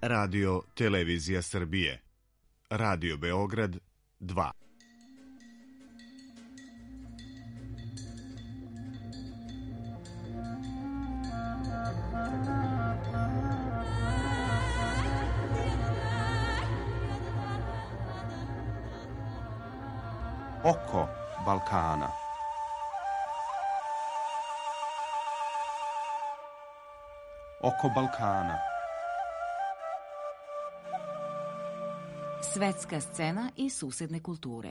Radio Televizija Srbije. Radio Beograd 2. Oko Balkana. Oko Balkana. Svetska scena i susedne kulture.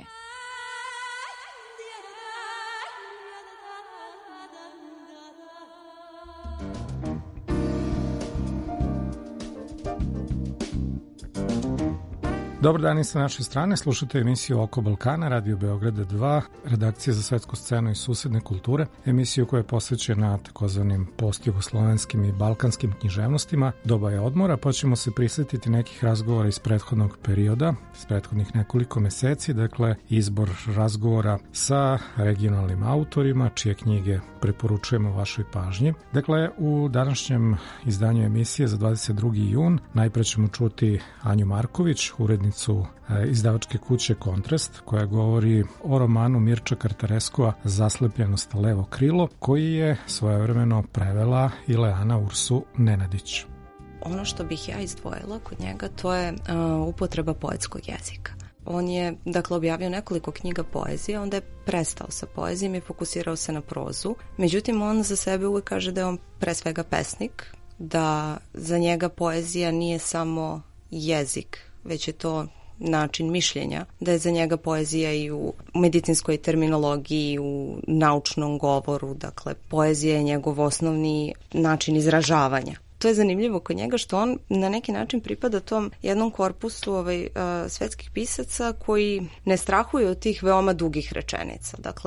Dobar dan i sa naše strane, slušate emisiju Oko Balkana, Radio Beograda 2, redakcija za svetsku scenu i susedne kulture, emisiju koja je posvećena takozvanim postjugoslovenskim i balkanskim književnostima. Doba je odmora, pa ćemo se prisjetiti nekih razgovora iz prethodnog perioda, iz prethodnih nekoliko meseci, dakle izbor razgovora sa regionalnim autorima, čije knjige preporučujemo vašoj pažnji. Dakle, u današnjem izdanju emisije za 22. jun najpre ćemo čuti Anju Marković, urednicu izdavačke kuće Kontrast, koja govori o romanu Mirča Kartarescua Zaslepljenost levo krilo, koji je svojevremeno prevela Ileana Ursu Nenadić. Ono što bih ja izdvojila kod njega, to je upotreba poetskog jezika. On je, dakle, objavio nekoliko knjiga poezije, onda je prestao sa poezijom i fokusirao se na prozu. Međutim, on za sebe uvijek kaže da je on pre svega pesnik, da za njega poezija nije samo jezik, već je to način mišljenja, da je za njega poezija i u medicinskoj terminologiji, u naučnom govoru, dakle, poezija je njegov osnovni način izražavanja. To je zanimljivo kod njega što on na neki način pripada tom jednom korpusu svetskih pisaca koji ne strahuju od tih veoma dugih rečenica. Dakle,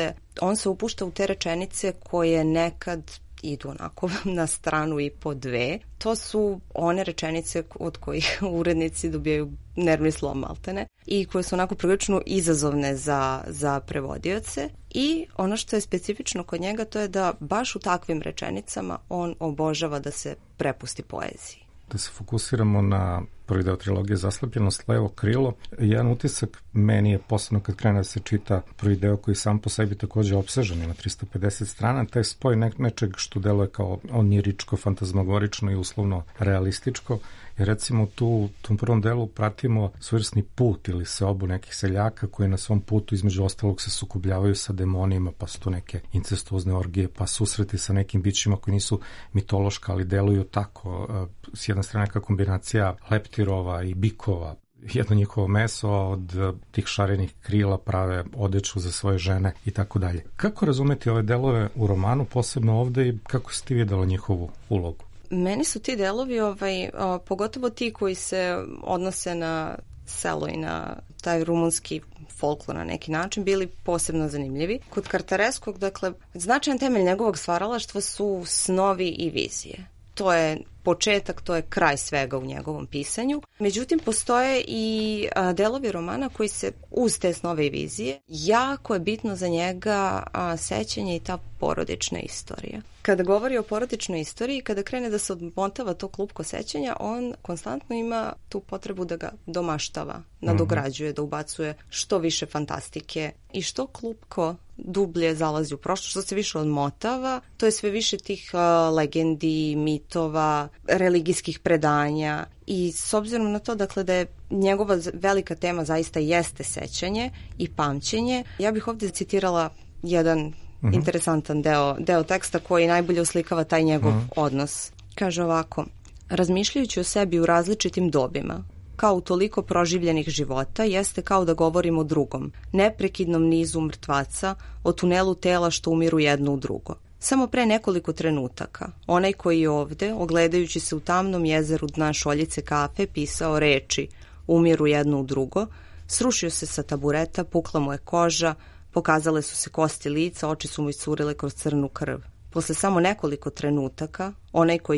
on se upušta u te rečenice koje nekad idu onako na stranu i po dve. To su one rečenice od kojih urednici dobijaju nervni slom maltene i koje su onako prilično izazovne za prevodioce. I ono što je specifično kod njega, to je da baš u takvim rečenicama on obožava da se prepusti poeziji. Da se fokusiramo na prvi deo trilogije Zaslepljenost levo krilo. Jedan utisak meni je posebno kad krene da se čita prvi deo koji sam po sebi takođe opsežan, ima 350 strana, taj spoj nečeg što deluje kao oniričko, fantazmagorično i uslovno realističko. Jer recimo tu u tom prvom delu pratimo svojevrsni put ili seobu nekih seljaka koji na svom putu između ostalog se sukobljavaju sa demonima, pa su tu neke incestuozne orgije, pa susreti sa nekim bićima koji nisu mitološka, ali deluju tako. S jedne strane neka kombinacija leptirova i bikova, jedno njihovo meso, od tih šarenih krila prave odeću za svoje žene i tako dalje. Kako razumeti ove delove u romanu, posebno ovde, i kako si ti videla njihovu ulogu? Meni su ti delovi, pogotovo ti koji se odnose na selo i na taj rumunski folklor na neki način, bili posebno zanimljivi. Kod Kartarescog, dakle, značajan temelj njegovog stvaralaštva su snovi i vizije. To je početak, to je kraj svega u njegovom pisanju. Međutim, postoje i delovi romana koji se uz te snove i vizije, jako je bitno za njega sećanje i ta porodična istorija. Kada govori o porodičnoj istoriji, kada krene da se odmontava to klupko sećanja, on konstantno ima tu potrebu da ga domaštava, nadograđuje, da ubacuje što više fantastike i što klupko dublje zalazi u prošlost, što se više odmotava, to je sve više tih legendi, mitova, religijskih predanja i s obzirom na to, dakle, da je njegova velika tema zaista jeste sećanje i pamćenje, ja bih ovdje citirala jedan interesantan deo teksta koji najbolje oslikava taj njegov odnos. Kaže ovako: razmišljajući o sebi u različitim dobima, kao u toliko proživljenih života, jeste kao da govorimo o drugom, neprekidnom nizu mrtvaca, o tunelu tela što umiru jedno u drugo. Samo pre nekoliko trenutaka, onaj koji je ovde, ogledajući se u tamnom jezeru dna šoljice kafe, pisao reči umiru jedno u drugo, srušio se sa tabureta, pukla mu je koža, pokazale su se kosti lica, oči su mu iscurile kroz crnu krv. Posle samo nekoliko trenutaka, onaj koji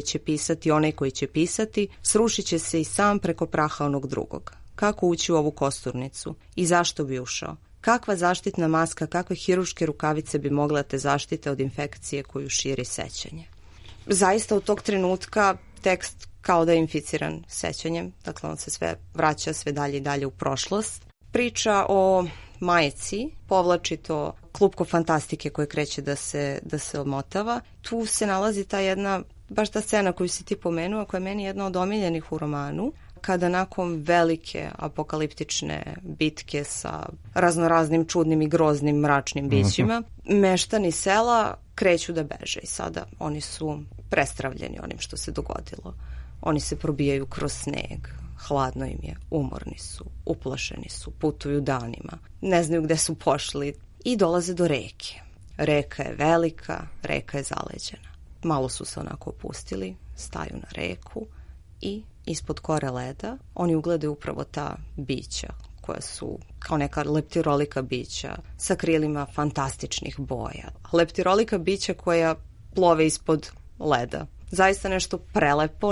će pisati, srušit će se i sam preko praha onog drugog. Kako ući u ovu kosturnicu? I zašto bi ušao? Kakva zaštitna maska, kakve hiruške rukavice bi mogla te zaštite od infekcije koju širi sećanje? Zaista od tog trenutka tekst kao da je inficiran sećanjem, dakle on se sve vraća sve dalje i dalje u prošlost. Priča o majici, povlači to klupko fantastike koje kreće da se omotava. Tu se nalazi ta jedna, baš ta scena koju si ti pomenuo, koja je meni jedna od omiljenih u romanu, kada nakon velike apokaliptične bitke sa raznoraznim čudnim i groznim mračnim bićima, meštani sela kreću da beže i sada oni su prestravljeni onim što se dogodilo. Oni se probijaju kroz sneg, hladno im je, umorni su, uplašeni su, putuju danima, ne znaju gde su pošli i dolaze do reke. Reka je velika, reka je zaleđena. Malo su se onako opustili, staju na reku i ispod kore leda oni ugledaju upravo ta bića koja su kao neka leptirolika bića sa krilima fantastičnih boja. Leptirolika bića koja plove ispod leda. Zaista nešto prelepo,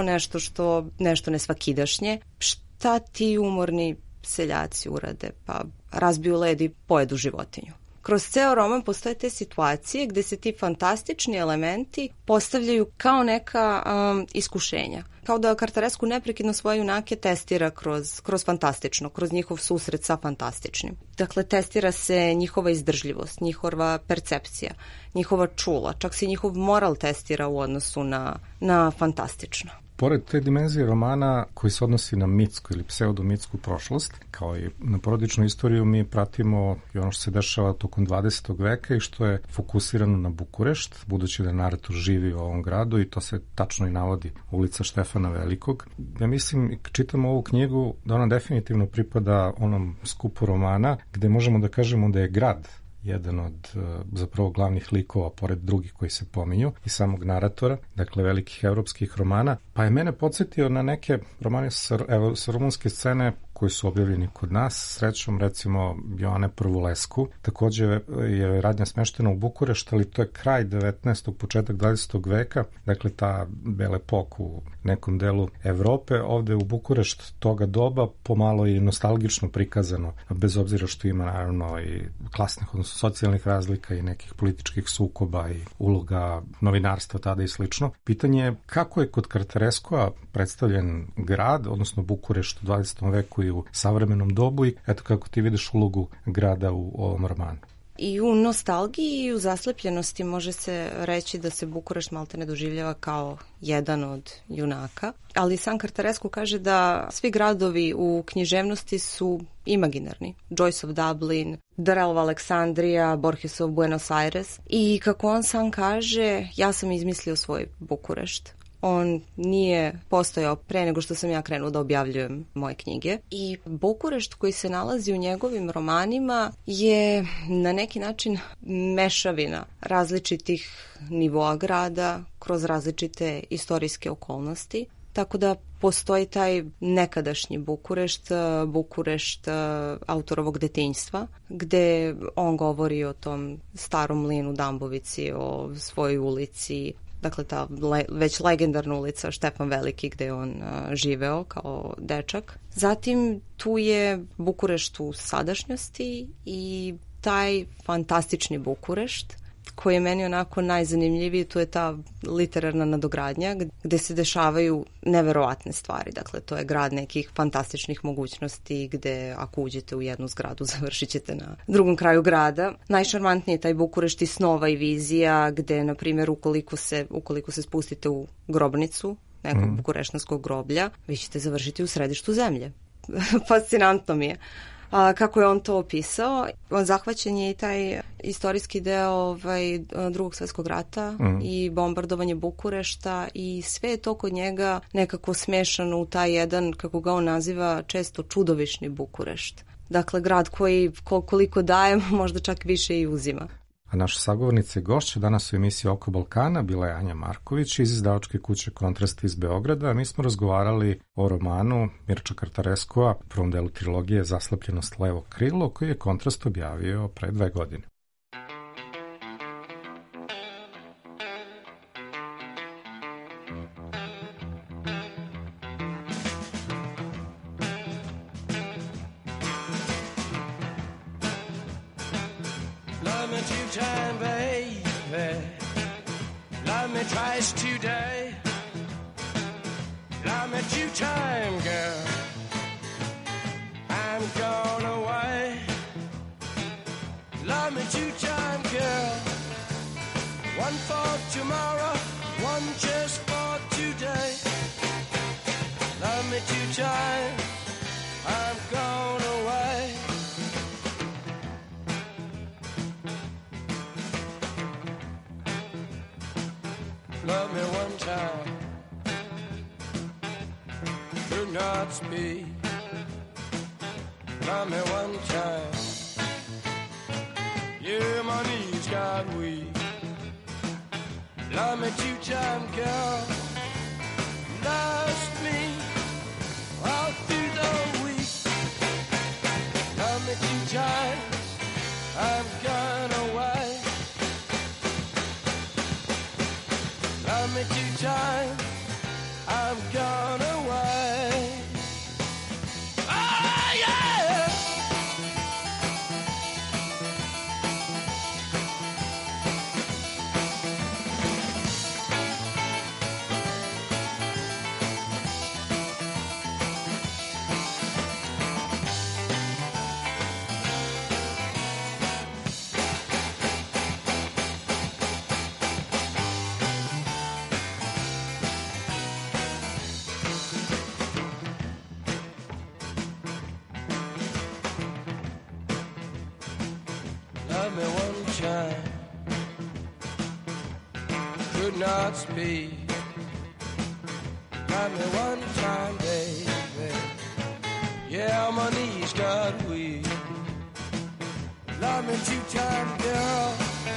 nešto nesvakidašnje. Šta ti umorni seljaci urade? Pa razbiju led i pojedu životinju. Kroz ceo roman postoje te situacije gde se ti fantastični elementi postavljaju kao neka iskušenja. Kao da Cartarescu neprekidno svoje junake testira kroz fantastično, kroz njihov susret sa fantastičnim. Dakle, testira se njihova izdržljivost, njihova percepcija, njihova čula, čak se njihov moral testira u odnosu na fantastično. Pored te dimenzije romana koji se odnosi na mitsku ili pseudomitsku prošlost, kao i na porodičnu istoriju, mi pratimo i ono što se dešava tokom 20. veka i što je fokusirano na Bukurešt, budući da narator živi u ovom gradu i to se tačno i navodi ulica Štefana Velikog. Ja mislim, čitam ovu knjigu, da ona definitivno pripada onom skupu romana gde možemo da kažemo da je grad jedan od zapravo glavnih likova, pored drugih koji se pominju, i samog naratora, dakle velikih evropskih romana, pa je mene podsjetio na neke romane sa rumunske scene koji su objavljeni kod nas, srećom recimo Joane Prvulesku. Takođe je radnja smeštena u Bukurešt, ali to je kraj 19. početak 20. veka, dakle ta Belle Époque u nekom delu Evrope, ovde u Bukurešt toga doba pomalo i nostalgično prikazano, bez obzira što ima naravno i klasnih, odnosno socijalnih razlika i nekih političkih sukoba i uloga novinarstva tada i slično. Pitanje je kako je kod Cartarescua predstavljen grad, odnosno Bukurešt u 20. veku i u savremenom dobu i eto kako ti vidiš ulogu grada u ovom romanu. I u nostalgiji i u zaslepljenosti može se reći da se Bukurešt malte ne doživljava kao jedan od junaka, ali sam Cartarescu kaže da svi gradovi u književnosti su imaginarni. Joyceov Dublin, Darelova Aleksandrija, Borgesov Buenos Aires i kako on sam kaže, ja sam izmislio svoj Bukurešt. On nije postojao pre nego što sam ja krenula da objavljujem moje knjige. I Bukurešt koji se nalazi u njegovim romanima je na neki način mešavina različitih nivoa grada kroz različite istorijske okolnosti. Tako da postoji taj nekadašnji Bukurešt autorovog detinjstva, gde on govori o tom starom mlinu Dambovici, o svojoj ulici, dakle ta već legendarna ulica Štefan Veliki gde je on živeo kao dečak. Zatim tu je Bukurešt u sadašnjosti i taj fantastični Bukurešt koji je meni onako najzanimljiviji, to je ta literarna nadogradnja gde se dešavaju neverovatne stvari. Dakle, to je grad nekih fantastičnih mogućnosti gde ako uđete u jednu zgradu završit ćete na drugom kraju grada. Najšarmantniji je taj Bukurešt i snova i vizija gde, na primjer, ukoliko se spustite u grobnicu nekog bukureštanskog groblja, vi ćete završiti u središtu zemlje. Fascinantno mi je. Kako je on to opisao. Zahvaćen je i taj istorijski deo Drugog svjetskog rata i bombardovanje Bukurešta i sve je to kod njega nekako smešano u taj jedan, kako ga on naziva, često čudovišni Bukurešt. Dakle, grad koji koliko daje, možda čak više i uzima. A naša sagovornica i gošća danas u emisiji Oko Balkana bila je Anja Marković iz izdavačke kuće Kontrasti iz Beograda. Mi smo razgovarali o romanu Mirča Cartarescua, prvom delu trilogije Zaslepljenost levo krilo, koji je Kontrast objavio pre 2 godine. Love me two-time, girl. I'm gone away. Love me two-time, girl. One for tomorrow, one just for today. Love me two-time, I'm gone away. Love me one time, could not speak. Love me one time, yeah, my knees got weak. Love me two-time, girl. Lost me all through the week. Love me two-time, I'm gone away. Love me two-time, I'm gone away. Oh, yeah! Love me one time, could not speak. Love me one time, baby. Yeah, my knees got weak. Love me two-time, girl.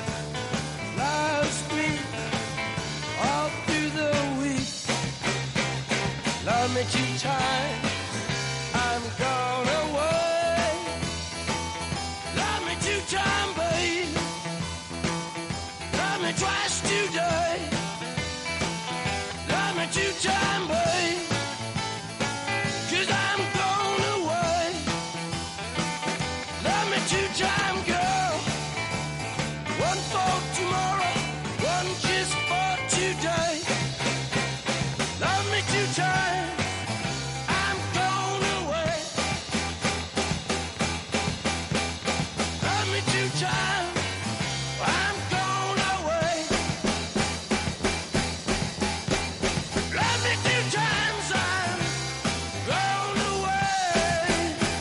Lost me all through the week. Love me two-time, I'm gone away. Love me two-time, babe. Love me twice today. Love me two-time, babe. 'Cause I'm gone away. Love me two-time, girl. One for tomorrow, one just for today. Love me two-time, I'm gone away. Love me two-time, I'm gone away. Love me two times, I'm gone away.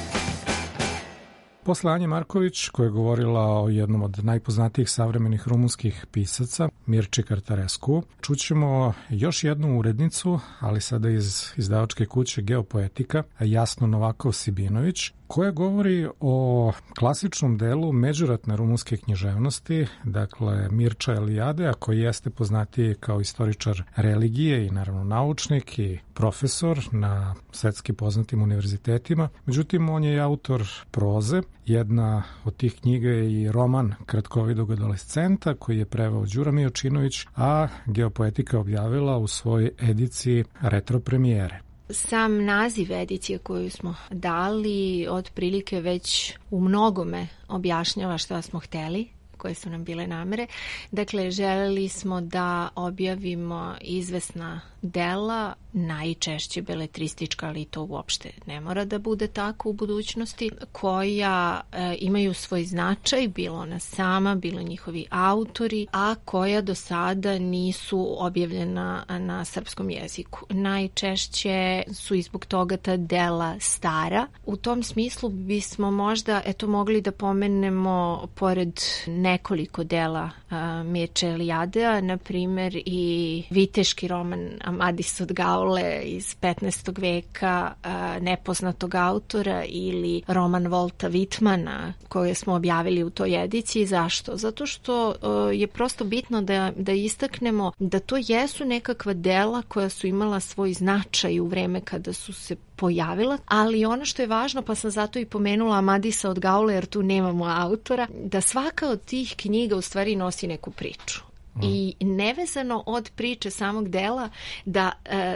Posle Anje Marković, koja je govorila o jednom od najpoznatijih savremenih rumunskih pisaca, Mirči Cartarescu, čućemo još jednu urednicu, ali sada iz izdavačke kuće Geopoetika, Jasnu Novakov-Sibinović, koja govori o klasičnom delu međuratne rumunske književnosti, dakle Mirča Eliade, a koji jeste poznatiji kao istoričar religije i naravno naučnik i profesor na svetski poznatim univerzitetima. Međutim, on je i autor proze. Jedna od tih knjiga je i roman Kratkovidog adolescenta koji je preveo Đura Mijočinović, a Geopoetika objavila u svojoj ediciji retropremijere. Sam naziv edicije koju smo dali otprilike već u mnogome objašnjava šta smo hteli, koje su nam bile namere. Dakle, želeli smo da objavimo izvesna dela, najčešće beletristička, ali to uopšte ne mora da bude tako u budućnosti, koja imaju svoj značaj, bilo ona sama, bilo njihovi autori, a koja do sada nisu objavljena na srpskom jeziku. Najčešće su i zbog toga ta dela stara. U tom smislu bismo možda mogli da pomenemo pored nekoliko dela Mirče Eliadea, na primer i viteški roman Amadis od Gaule iz 15. veka nepoznatog autora ili roman Volta Wittmana koje smo objavili u toj ediciji. Zašto? Zato što je prosto bitno da istaknemo da to jesu nekakva dela koja su imala svoj značaj u vreme kada su se pojavila, ali ono što je važno, pa sam zato i pomenula Amadisa od Gaule jer tu nemamo autora, da svaka od tih knjiga u stvari nosi neku priču. i nevezano od priče samog dela, da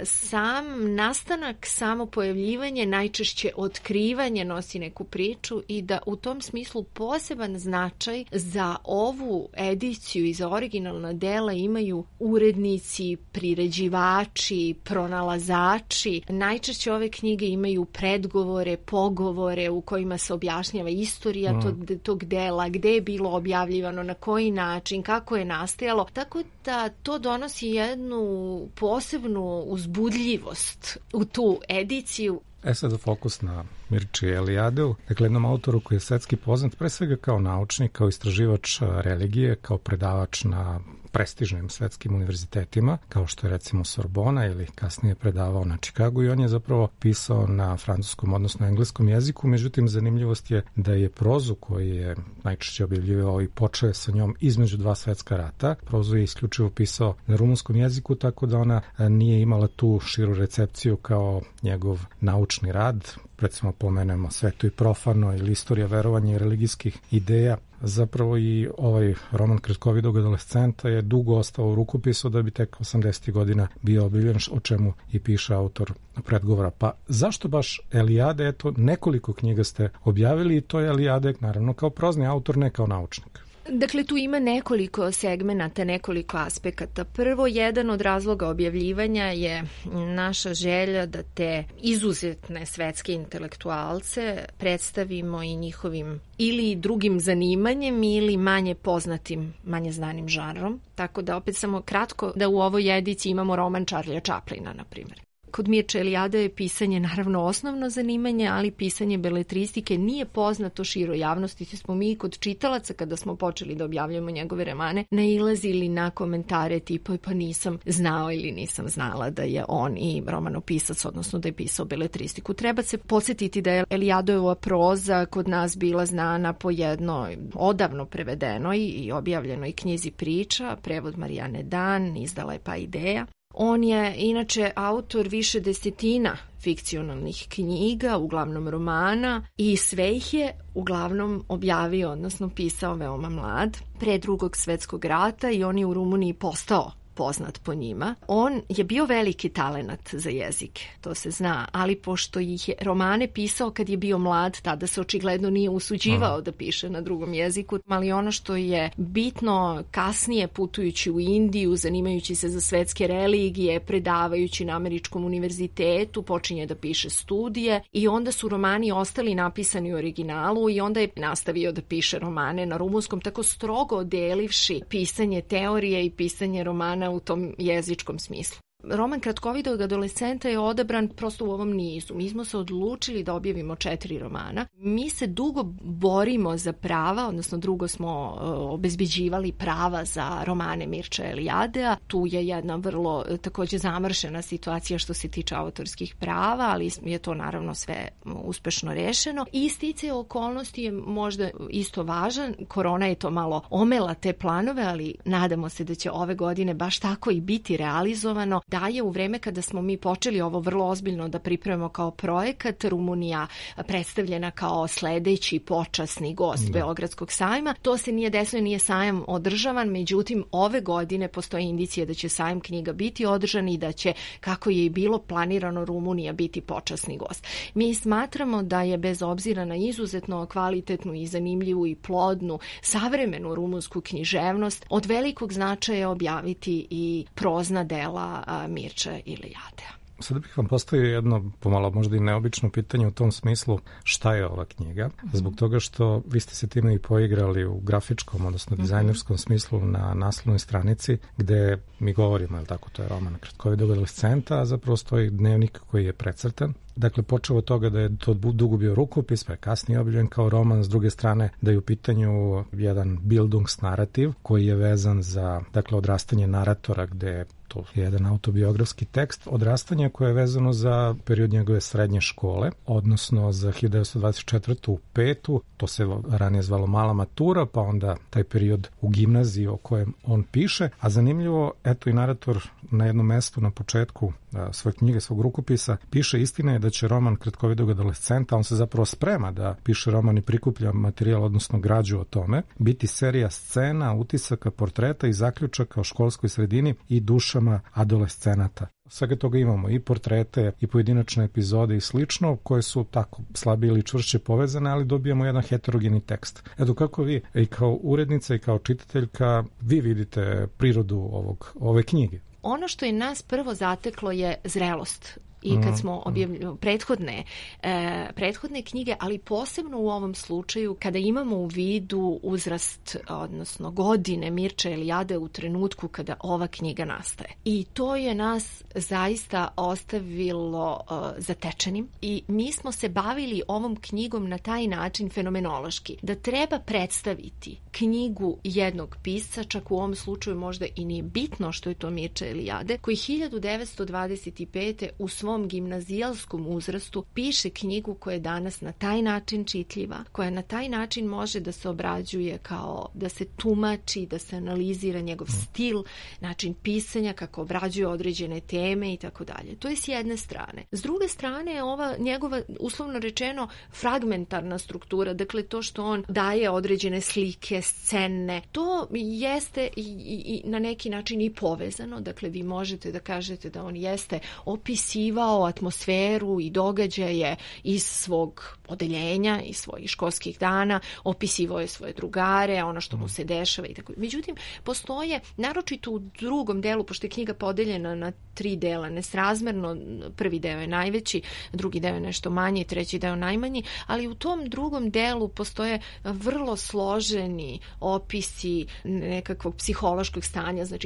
sam nastanak, samo pojavljivanje, najčešće otkrivanje nosi neku priču i da u tom smislu poseban značaj za ovu ediciju i za originalna dela imaju urednici, priređivači, pronalazači. Najčešće ove knjige imaju predgovore, pogovore u kojima se objašnjava istorija tog dela, gde je bilo objavljivano, na koji način, kako je nastajalo. Tako da to donosi jednu posebnu uzbudljivost u tu ediciju. Sada fokus na Mirči Eliadeu, dakle jednom autoru koji je svetski poznat pre svega kao naučnik, kao istraživač religije, kao predavač na prestižnim svetskim univerzitetima, kao što je recimo Sorbona ili kasnije predavao na Čikagu, i on je zapravo pisao na francuskom, odnosno engleskom jeziku. Međutim, zanimljivost je da je prozu koju je najčešće objavljivao i počeo je sa njom između dva svetska rata. Prozu je isključivo pisao na rumunskom jeziku, tako da ona nije imala tu širu recepciju kao njegov naučni rad. Recimo pomenemo Sveto i profano ili Istorija verovanja i religijskih ideja. Zapravo i ovaj roman kratkovidog adolescenta je dugo ostao u rukopisu da bi tek 80. godina bio objavljen, o čemu i piše autor predgovora. Pa zašto baš Eliade? Eto, nekoliko knjiga ste objavili i to je Eliade naravno kao prozni autor, ne kao naučnik. Dakle, tu ima nekoliko segmenata, nekoliko aspekata. Prvo, jedan od razloga objavljivanja je naša želja da te izuzetne svetske intelektualce predstavimo i njihovim ili drugim zanimanjem ili manje poznatim, manje znanim žanrom. Tako da opet samo kratko da u ovoj ediciji imamo roman Charlija Chaplina, na primjer. Kod Mirče Eliade je pisanje naravno osnovno zanimanje, ali pisanje beletristike nije poznato široj javnosti. Smo mi kod čitalaca, kada smo počeli da objavljamo njegove romane, nailazili na komentare tipa pa nisam znao ili nisam znala da je on i romanopisac, odnosno da je pisao beletristiku. Treba se podsjetiti da je Eliadova proza kod nas bila znana po jednoj odavno prevedenoj i objavljenoj knjizi priča, prevod Marijane Dan, izdala je Pa ideja. On je inače autor više desetina fikcionalnih knjiga, uglavnom romana, i sve ih je uglavnom objavio, odnosno pisao veoma mlad, pre Drugog svetskog rata, i on je u Rumuniji postao poznat po njima. On je bio veliki talenat za jezike, to se zna, ali pošto ih je romane pisao kad je bio mlad, tada se očigledno nije usuđivao da piše na drugom jeziku, ali ono što je bitno, kasnije putujući u Indiju, zanimajući se za svetske religije, predavajući na Američkom univerzitetu, počinje da piše studije i onda su romani ostali napisani u originalu i onda je nastavio da piše romane na rumunskom, tako strogo odelivši pisanje teorije i pisanje romana u tom jezičkom smislu. Roman kratkovidog adolescenta je odabran prosto u ovom nizu. Mi smo se odlučili da objavimo 4 romana. Mi se dugo borimo za prava, odnosno drugo smo obezbeđivali prava za romane Mirče Eliadea. Tu je jedna vrlo također zamršena situacija što se tiče autorskih prava, ali je to naravno sve uspešno rešeno. I sticaj okolnosti je možda isto važan. Korona je to malo omela te planove, ali nadamo se da će ove godine baš tako i biti realizovano. Da je u vreme kada smo mi počeli ovo vrlo ozbiljno da pripremamo kao projekat, Rumunija predstavljena kao sledeći počasni gost Beogradskog sajma. To se nije desilo, nije sajam održavan, međutim ove godine postoje indicije da će sajam knjiga biti održan i da će, kako je i bilo planirano, Rumunija biti počasni gost. Mi smatramo da je bez obzira na izuzetno kvalitetnu i zanimljivu i plodnu savremenu rumunsku književnost od velikog značaja objaviti i prozna dela Mirče Eliadea. Sada bih vam postavio jedno pomalo možda i neobično pitanje u tom smislu šta je ova knjiga, zbog toga što vi ste se time i poigrali u grafičkom, odnosno dizajnerskom smislu na naslovnoj stranici gde mi govorimo, je li tako, to je roman kratkovidog adolescenta, a zapravo stoji dnevnik koji je precrtan. Dakle, počeo od toga da je to dugo bio rukopis, pa je kasnije objavljen kao roman, s druge strane da je u pitanju jedan bildungsnarativ koji je vezan za, dakle, odrastanje naratora gde To je jedan autobiografski tekst odrastanja koje je vezano za period njegove srednje škole, odnosno za 1924. u 5. To se ranije zvalo mala matura, pa onda taj period u gimnaziji o kojem on piše. A zanimljivo, eto i narator na jednom mestu na početku svoje knjige, svog rukopisa, piše: istina je da će roman Kratkovidog adolescenta, on se zapravo sprema da piše roman i prikuplja materijal, odnosno građu o tome, biti serija scena, utisaka, portreta i zaključaka o školskoj sredini i dušama adolescenata. Svega toga imamo i portrete i pojedinačne epizode i slično, koje su tako slabije ili čvršće povezane, ali dobijamo jedan heterogeni tekst. Eto, kako vi i kao urednica i kao čitateljka vi vidite prirodu ove knjige? Ono što je nas prvo zateklo je zrelost. I kad smo objavljali prethodne knjige, ali posebno u ovom slučaju kada imamo u vidu uzrast, odnosno godine Mirče Elijade u trenutku kada ova knjiga nastaje. I to je nas zaista ostavilo zatečenim i mi smo se bavili ovom knjigom na taj način fenomenološki, da treba predstaviti knjigu jednog pisca, čak u ovom slučaju možda i nije bitno što je to Mirče Elijade, koji 1925. u svom gimnazijalskom uzrastu piše knjigu koja je danas na taj način čitljiva, koja na taj način može da se obrađuje kao da se tumači, da se analizira njegov stil, način pisanja, kako obrađuje određene teme i tako dalje. To je s jedne strane. S druge strane je ova njegova, uslovno rečeno, fragmentarna struktura, dakle to što on daje određene slike, scene, to jeste i na neki način i povezano, dakle vi možete da kažete da on jeste opisivao atmosferu i događaje iz svog odeljenja, iz svojih školskih dana, opisivao je svoje drugare, ono što mu se dešava i tako. Međutim, postoje, naročito u drugom delu, pošto je knjiga podeljena na 3 dela, nesrazmerno, prvi deo je najveći, drugi deo je nešto manji, treći deo najmanji, ali u tom drugom delu postoje vrlo složeni opisi nekakvog psihološkog stanja, znači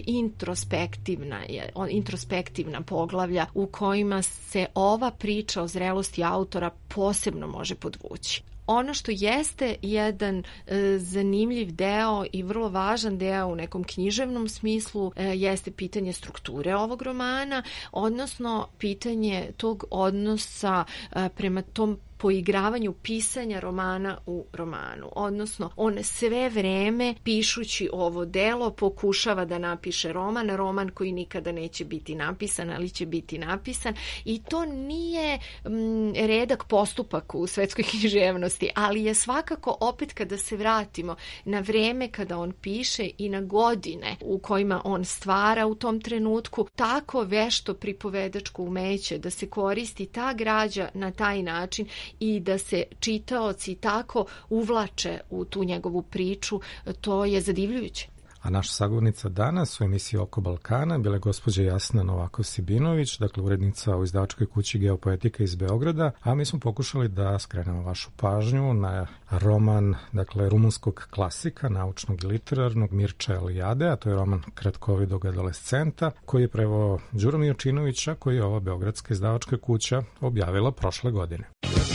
introspektivna poglavlja u kojima se ova priča o zrelosti autora posebno može podvući. Ono što jeste jedan zanimljiv deo i vrlo važan deo u nekom književnom smislu jeste pitanje strukture ovog romana, odnosno pitanje tog odnosa prema tom poigravanju pisanja romana u romanu. Odnosno, on sve vreme, pišući ovo delo, pokušava da napiše roman koji nikada neće biti napisan, ali će biti napisan. I to nije redak postupak u svetskoj književnosti, ali je svakako, opet kada se vratimo na vreme kada on piše i na godine u kojima on stvara u tom trenutku, tako vešto pripovedačko umeće da se koristi ta građa na taj način i da se čitaoci tako uvlače u tu njegovu priču, to je zadivljujuće. A naša sagovornica danas u emisiji Oko Balkana bila je gospođa Jasna Novakov-Sibinović, dakle urednica u izdavačkoj kući Geopoetika iz Beograda, a mi smo pokušali da skrenemo vašu pažnju na roman, dakle, rumunskog klasika, naučnog i literarnog Mirča Elijade, a to je roman Kratkovidog adolescenta, koji je preveo Đuro Mijočinovića, koji je ova beogradska izdavačka kuća objavila prošle godine.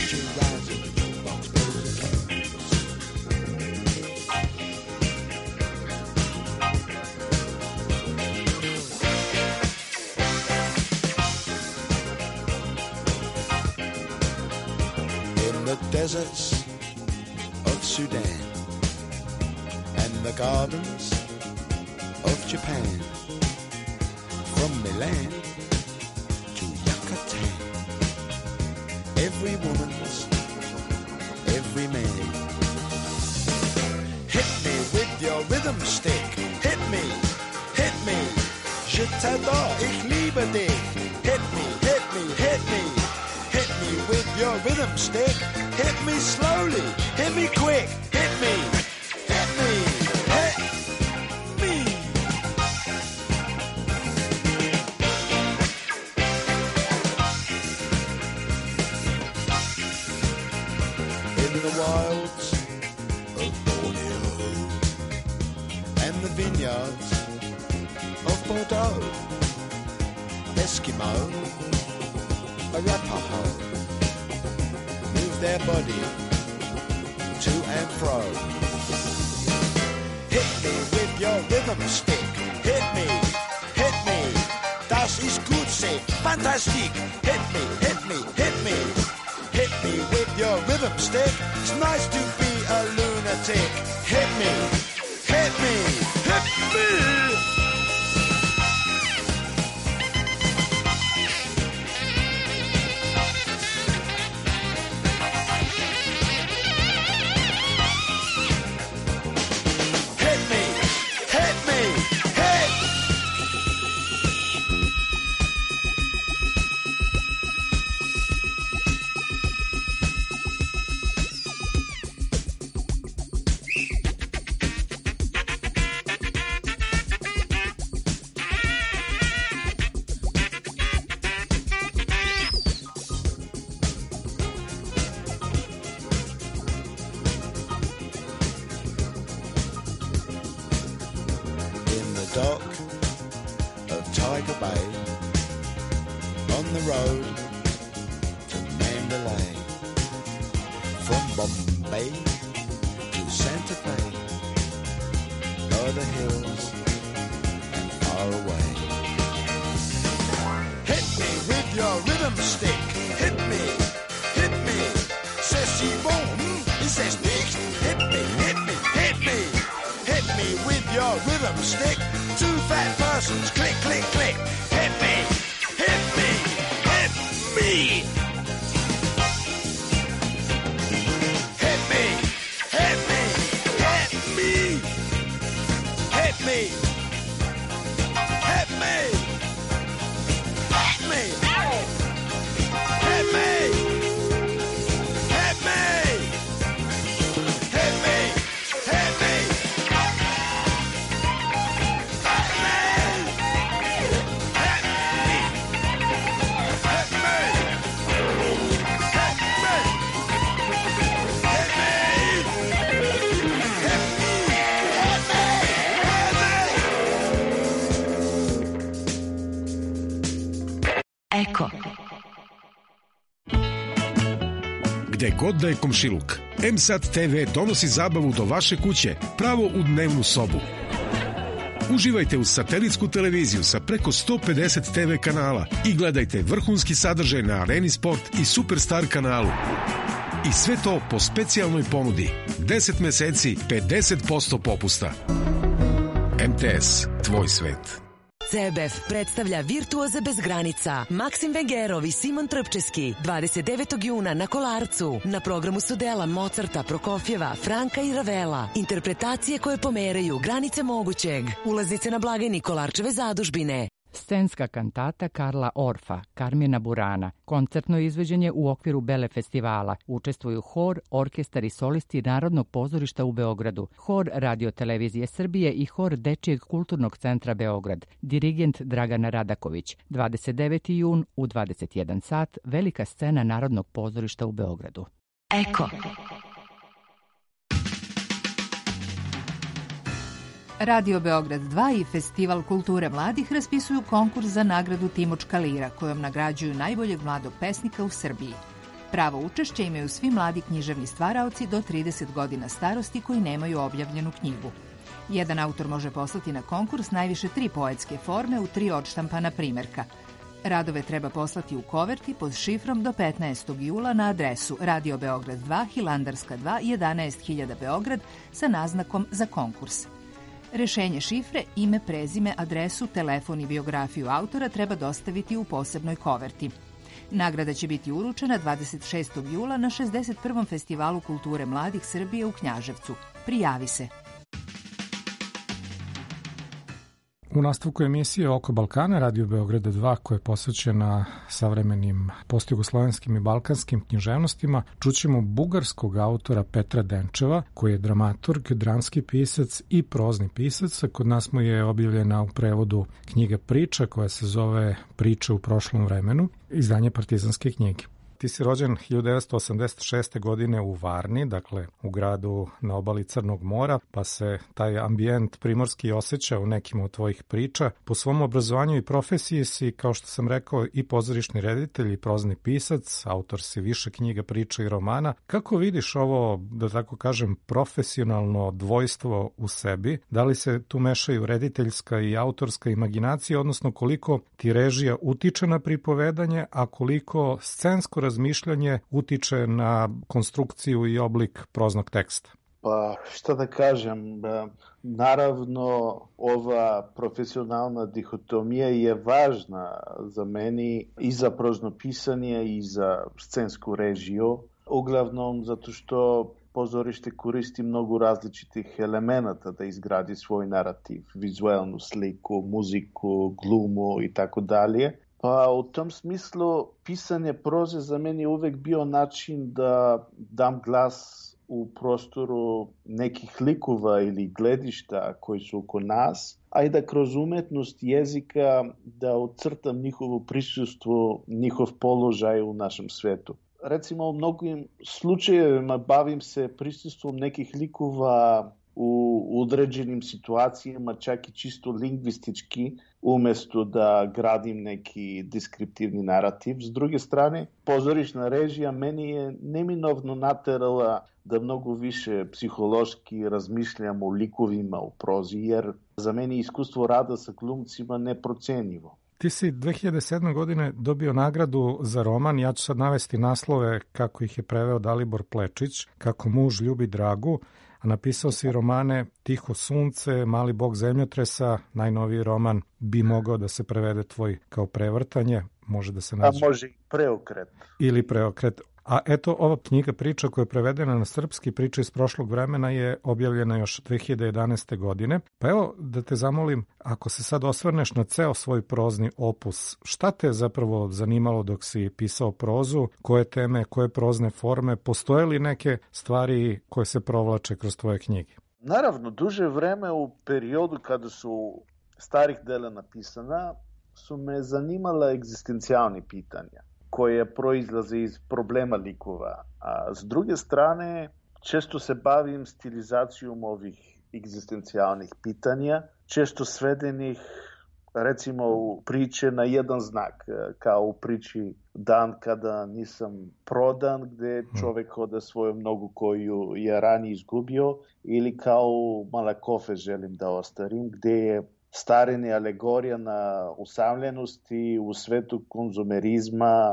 Deserts of Sudan and the gardens of Japan, from Milan to Yucatan, every woman's, every man. Hit me with your rhythm stick, hit me, je t'adore, ich liebe dich. Hit me, hit me, hit me, hit me with your rhythm stick. Hit me slowly, hit me quick, hit me, hit me, hit me. In the wilds of Borneo and the vineyards of Bordeaux, Eskimo, Arapaho, their body to and fro. Hit me with your rhythm stick. Hit me, say fantastic. Hit me, hit me, hit me. Hit me with your rhythm stick. It's nice to be a lunatic. Hit me, hit me, hit me. Dock of Tiger Bay, on the road to Mandalay, from Bombay to Santa Fe, o'er the hills and far away. Hit me with your rhythm stick, hit me, says she won't, he says nicht, hit me, hit me, hit me, hit me with your rhythm stick. Two fat persons, click, click, click. Hit me, hit me, hit me. Hit me, hit me, hit me. Hit me, hit me, hit me. Hit me, hit me, hit me, hit me. Eko. Gde god da je komšiluk, M-Sad TV donosi zabavu do vaše kuće, pravo u dnevnu sobu. Uživajte uz satelitsku televiziju sa preko 150 TV kanala i gledajte vrhunski sadržaj na Areni Sport i Superstar kanalu. I sve to po specijalnoj ponudi. 10 meseci, 50% popusta. MTS, tvoj svet. CBF predstavlja Virtuoze bez granica. Maksim Vengerov i Simon Trpčeski 29. juna na Kolarcu. Na programu su dela Mozarta, Prokofjeva, Franka i Ravela. Interpretacije koje pomeraju granice mogućeg. Ulaznice na blagajni Kolarčeve zadužbine. Scenska kantata Karla Orfa, Karmjena Burana, koncertno izvođenje u okviru Bele festivala. Učestvuju hor, orkestar i solisti Narodnog pozorišta u Beogradu, hor Radio Televizije Srbije i hor Dečijeg kulturnog centra Beograd. Dirigent Dragana Radaković. 29. jun u 21 sat, velika scena Narodnog pozorišta u Beogradu. Eko. Radio Beograd 2 i Festival kulture mladih raspisuju konkurs za nagradu Timočka lira, kojom nagrađuju najboljeg mladog pesnika u Srbiji. Pravo učešće imaju svi mladi književni stvaraoci do 30 godina starosti koji nemaju objavljenu knjigu. Jedan autor može poslati na konkurs najviše 3 poetske forme u 3 odštampana primerka. Radove treba poslati u koverti pod šifrom do 15. jula na adresu Radio Beograd 2, Hilandarska 2, 11.000 Beograd sa naznakom za konkurs. Rešenje šifre, ime, prezime, adresu, telefon i biografiju autora treba dostaviti u posebnoj koverti. Nagrada će biti uručena 26. jula na 61. Festivalu kulture mladih Srbije u Knjaževcu. Prijavi se. U nastavku emisije Oko Balkana Radio Beograda 2, koja je posvećena savremenim postjugoslovenskim i balkanskim književnostima, čućemo bugarskog autora Petra Denčeva, koji je dramaturg, dramski pisac i prozni pisac. Kod nas mu je objavljena u prevodu knjiga Priča, koja se zove Priče u prošlom vremenu, izdanje Partizanske knjige. Ti si rođen 1986. godine u Varni, dakle u gradu na obali Crnog mora, pa se taj ambijent primorski osjeća u nekim od tvojih priča. Po svom obrazovanju i profesiji si, kao što sam rekao, i pozorišni reditelj i prozni pisac, autor si više knjiga, priča i romana. Kako vidiš ovo, da tako kažem, profesionalno dvojstvo u sebi? Da li se tu mešaju rediteljska i autorska imaginacija, odnosno koliko ti režija utiče na pripovedanje, a koliko scensko razmišljanje utiče na konstrukciju i oblik proznog teksta? Pa šta da kažem, naravno ova profesionalna dihotomija je važna za meni i za prozno pisanje i za scensku režiju, uglavnom zato što pozorište koristi mnogo različitih elemenata da izgradi svoj narativ, vizualnu sliku, muziku, glumu i tako dalje. Pa u tom smislu pisanje proze za meni je uvek bio način da dam glas u prostoru nekih likova ili gledišta koji su oko nas, a i da kroz umetnost jezika da ocrtam njihovo prisustvo, njihov položaj u našem svetu. Recimo, u mnogim slučajevima bavim se prisustvom nekih likova u određenim situacijama, čak i čisto lingvistički, umesto da gradim neki deskriptivni narativ. S druge strane, pozorišna režija meni je neminovno naterala da mnogo više psihološki razmišljam o likovima u prozi, jer za meni iskustvo rada sa glumcima neprocenjivo. Ti si 2007. godine dobio nagradu za roman, ja ću sad navesti naslove kako ih je preveo Dalibor Plečić, Kako muž ljubi dragu, a napisao si romane Tiho sunce, Mali bog zemljotresa, najnoviji roman bi mogao da se prevede tvoj kao prevrtanje, može da se nađe. A može i preokret. Ili preokret. A eto, ova knjiga priča koja je prevedena na srpski, priča iz prošlog vremena, je objavljena još 2011. godine. Pa evo da te zamolim, ako se sad osvrneš na ceo svoj prozni opus, šta te zapravo zanimalo dok si pisao prozu, koje teme, koje prozne forme, postoje li neke stvari koje se provlače kroz tvoje knjige? Naravno, duže vreme u periodu kada su starih dela napisana, su me zanimala egzistencijalni pitanja koje proizlaze iz problema likova. A s druge strane, često se bavim stilizacijom ovih egzistencijalnih pitanja, često svedenih recimo u priče na jedan znak, kao u priči Dan kada nisam prodan, gde čovek hoda svoju nogu koju je ranije izgubio, ili kao u Malakofe želim da ostarim, gde je starenje alegorija na usamljenosti u svetu konzumerizma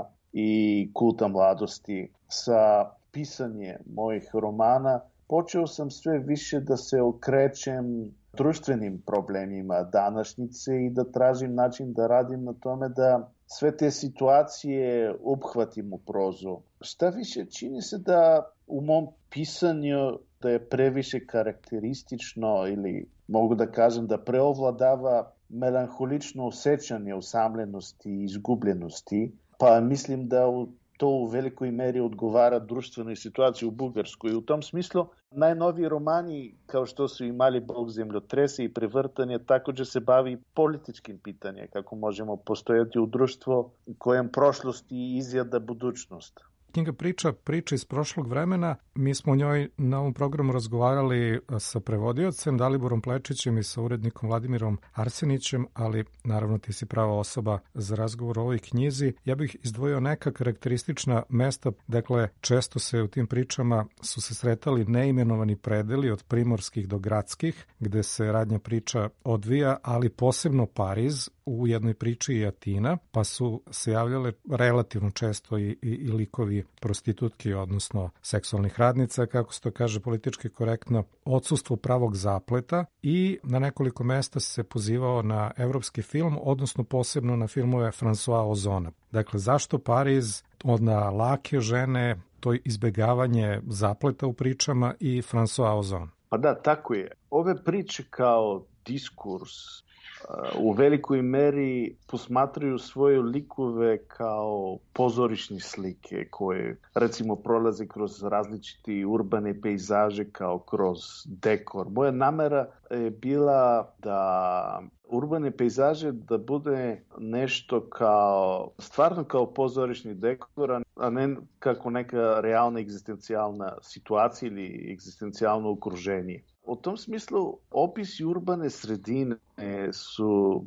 i kulta mladosti. Sa pisanjem mojih romana počeo sam sve više da se okrećem društvenim problemima današnjice i da tražim način da radim na tome da sve te situacije obuhvatim u prozu. Šta više, čini se da u mom pisanju da je previše karakteristično ili mogu da kažem da preovladava melanholično osjećanje usamljenosti i izgubljenosti, pa mislim da to u velikoj meri odgovara društvenoj situaciji u Bugarskoj. U tom smislu, najnoviji romani, kao što su i Mali bog zemljotresa i Prevrtanje, također se bavi političkim pitanjem, kako možemo postojati u društvu kojem prošlost i izjada budućnost. Knjiga priča iz prošlog vremena. Mi smo o njoj na ovom programu razgovarali sa prevodiocem Daliborom Plečićem i sa urednikom Vladimirom Arsenićem, ali naravno ti si prava osoba za razgovor o ovoj knjizi. Ja bih izdvojio neka karakteristična mesta. Dakle, često se u tim pričama su se sretali neimenovani predeli od primorskih do gradskih, gde se radnja priča odvija, ali posebno Pariz, u jednoj priči i Atina, pa su se javljale relativno često i likovi prostitutki, odnosno seksualnih radnica, kako se to kaže politički korektno, odsustvo pravog zapleta i na nekoliko mesta se pozivao na evropski film, odnosno posebno na filmove François Ozona. Dakle, zašto Pariz, onda lake žene, to izbegavanje zapleta u pričama i François Ozon? Pa da, tako je. Ove priče kao diskurs u velikoj meri posmatraju svoje likove kao pozorišne slike koje recimo prolaze kroz različiti urbane pejzaže kao kroz dekor. Moja namera je bila da urbane pejzaže da bude nešto kao, stvarno kao pozorišni dekor, a ne kako neka realna egzistencijalna situacija ili egzistencijalno okruženje. U tom smislu opisi urbane sredine su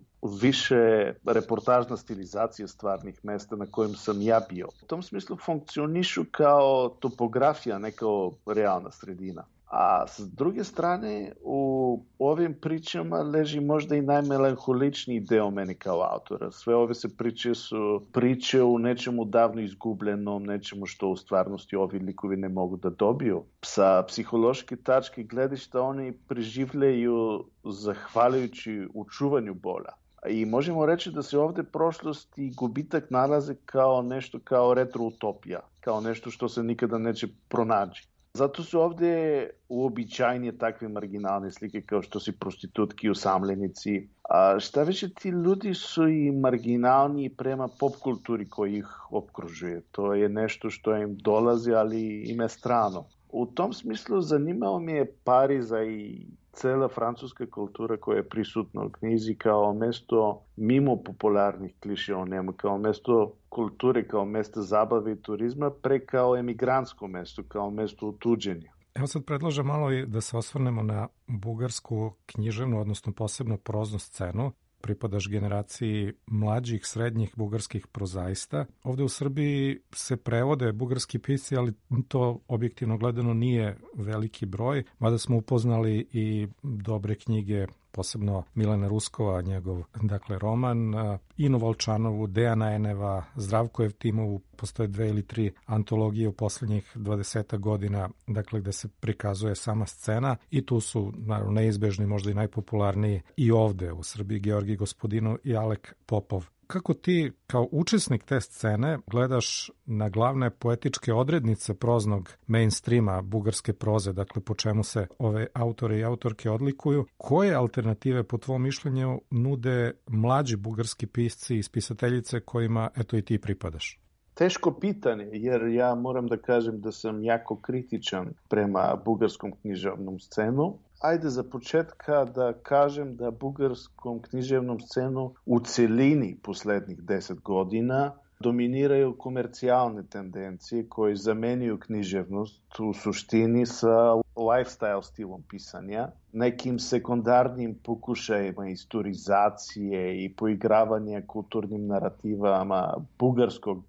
više reportažna stilizacija stvarnih mesta na kojem sam ja bio. U tom smislu funkcionišu kao topografija, ne kao realna sredina. A s druge strane, u ovim pričama leži možda i najmelanholičniji deo meni kao autora. Sve ove se priče su priče u nečemu davno izgubljenom, nečemu što u stvarnosti ovi likovi ne mogu da dobiju. Sa psihološke tačke gledišta oni preživljaju zahvaljujući učuvanju bola. I možemo reći da se ovde prošlost i gubitak nalaze kao nešto kao retroutopija, kao nešto što se nikada neće pronaći. Zato su ovde uobičajene takve marginalne slike kao što su prostitutki, usamljenici. A šta više, ti ljudi su i marginalni prema pop kulturi koji ih okružuje. To je nešto što im dolazi, ali im je strano. U tom smislu zanimao mi je Pariza i cela francuska kultura koja je prisutna u knjizi kao mesto mimo popularnih klišeja o njemu, kao mesto kulture, kao mesto zabave i turizma, pre kao emigrantsko mesto, kao mesto utuđenja. Evo sad predlažem malo i da se osvrnemo na bugarsku književnu, odnosno posebno proznu scenu. Pripadaš generaciji mlađih, srednjih bugarskih prozaista. Ovde u Srbiji se prevode bugarski pisci, ali to objektivno gledano nije veliki broj, mada smo upoznali i dobre knjige, posebno Milana Ruskova, njegov roman, Inu Volčanovu, Dejana Eneva, Zdravko Evtimovu, postoje 2 ili 3 antologije u poslednjih 20 godina, gde se prikazuje sama scena i tu su, naravno, neizbežni, možda i najpopularniji i ovde u Srbiji, Georgij Gospodinov i Alek Popov. Kako ti, kao učesnik te scene, gledaš na glavne poetičke odrednice proznog mainstreama bugarske proze, po čemu se ove autore i autorke odlikuju? Koje alternative, po tvom mišljenju, nude mlađi bugarski pisci i spisateljice kojima, eto, i ti pripadaš? Teško pitanje, jer ja moram da kažem da sam jako kritičan prema bugarskom književnom scenu. Ajde za početka da kažem da bugarskom književnom scenu u celini poslednjih 10 godina dominiraju komercijalne tendencije koje zamenjuju književnost u suštini sa lifestyle stilom pisanja, nekim sekundarnim pokušajima istorizacije i poigravanja kulturnim narativama bugarskog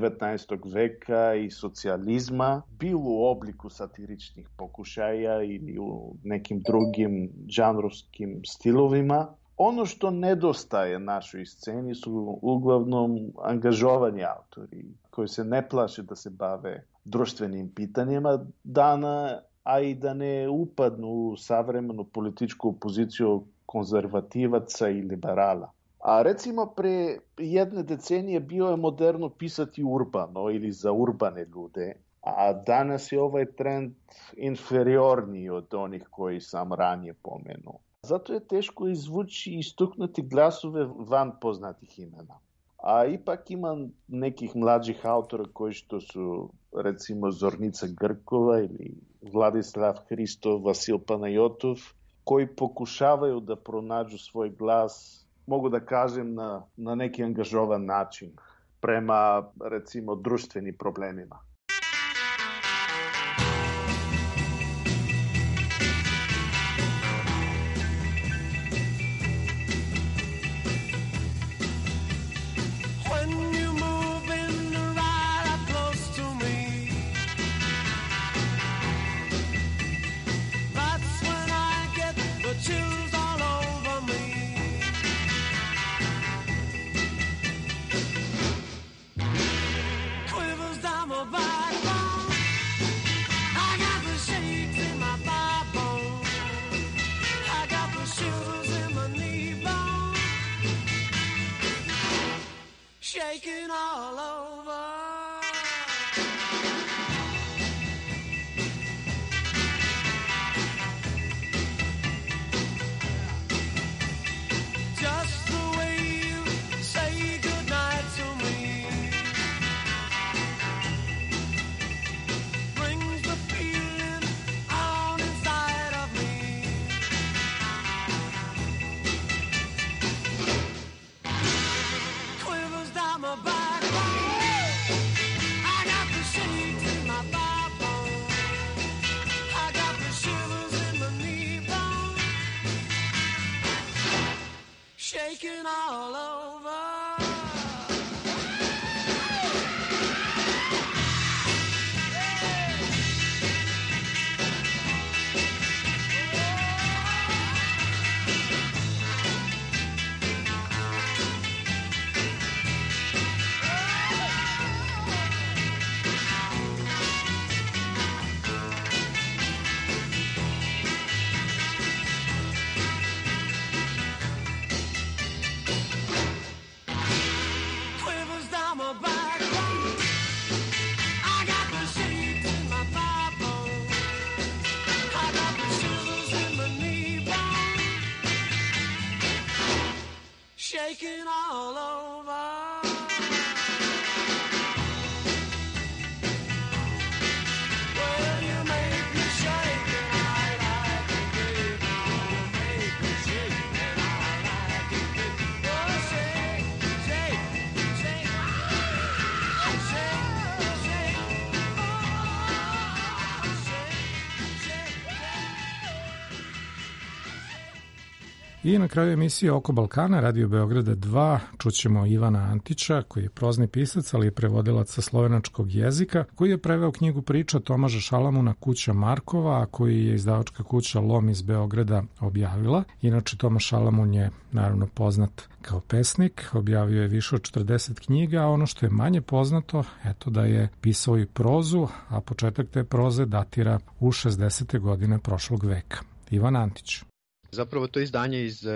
19. veka i socijalizma, bilo u obliku satiričnih pokušaja ili u nekim drugim žanrovskim stilovima. Ono što nedostaje našoj sceni su uglavnom angažovani autori koji se ne plaše da se bave društvenim pitanjima dana, a i da ne upadnu u savremenu političku opoziciju konzervativaca i liberala. A recimo pre 1 decenije bio je moderno pisati urbano ili za urbane ljude, a danas je ovaj trend inferiorniji od onih koji sam ranije pomenuo. Zato je teško izvući i istuknuti glasove van poznatih imena. A ipak ima nekih mlađih autora koji što su recimo Zornica Grkova ili Vladislav Hristov, Vasil Panajotov, koji pokušavaju da pronađu svoj glas, mogu da kažem, na neki angažovan način prema, recimo, društvenim problemima. Bye. I na kraju emisije Oko Balkana, Radio Beograda 2, čućemo Ivana Antića, koji je prozni pisac, ali je prevodilac sa slovenačkog jezika, koji je preveo knjigu priča Tomaža Šalamuna Kuća Markova, a koji je izdavačka kuća LOM iz Beograda objavila. Inače, Tomaš Šalamun je naravno poznat kao pesnik, objavio je više od 40 knjiga, a ono što je manje poznato, eto da je pisao i prozu, a početak te proze datira u 60. godine prošlog veka. Ivan Antić. Zapravo to izdanje iz